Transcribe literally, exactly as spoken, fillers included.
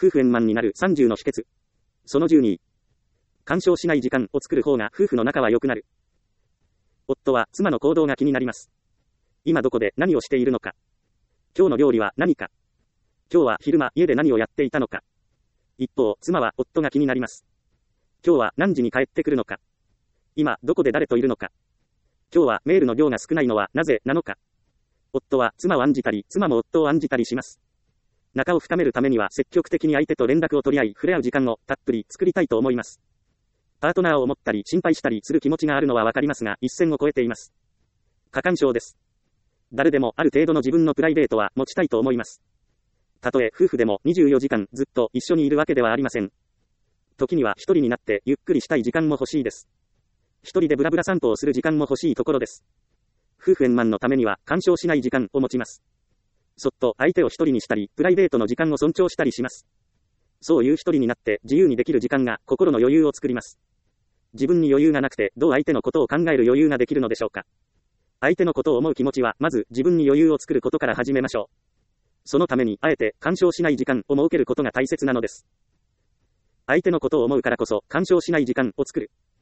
夫婦円満になるさんじゅうの秘訣。そのじゅうに。干渉しない時間を作る方が夫婦の仲は良くなる。夫は妻の行動が気になります。今どこで何をしているのか。今日の料理は何か。今日は昼間家で何をやっていたのか。一方、妻は夫が気になります。今日は何時に帰ってくるのか。今どこで誰といるのか。今日はメールの量が少ないのはなぜなのか。夫は妻を案じたり、妻も夫を案じたりします。仲を深めるためには積極的に相手と連絡を取り合い、触れ合う時間をたっぷり作りたいと思います。パートナーを思ったり心配したりする気持ちがあるのはわかりますが、一線を越えています。過干渉です。誰でもある程度の自分のプライベートは持ちたいと思います。たとえ夫婦でもにじゅうよじかんずっと一緒にいるわけではありません。時には一人になってゆっくりしたい時間も欲しいです。一人でブラブラ散歩をする時間も欲しいところです。夫婦円満のためには干渉しない時間を持ちます。そっと相手を一人にしたり、プライベートの時間を尊重したりします。そういう一人になって自由にできる時間が心の余裕を作ります。自分に余裕がなくてどう相手のことを考える余裕ができるのでしょうか。相手のことを思う気持ちはまず自分に余裕を作ることから始めましょう。そのためにあえて干渉しない時間を設けることが大切なのです。相手のことを思うからこそ干渉しない時間を作る。